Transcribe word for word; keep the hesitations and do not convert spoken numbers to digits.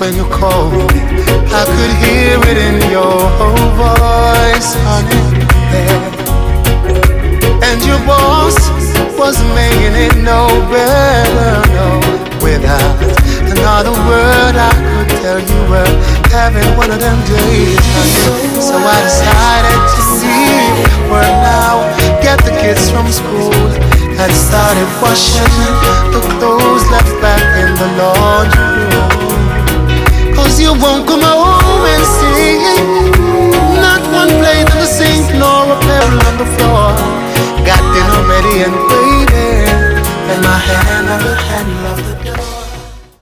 when you called me, I could hear it in your voice, honey, yeah. And your boss was making it no better, no. Without another word I could tell you were having one of them days, honey. So I decided to leave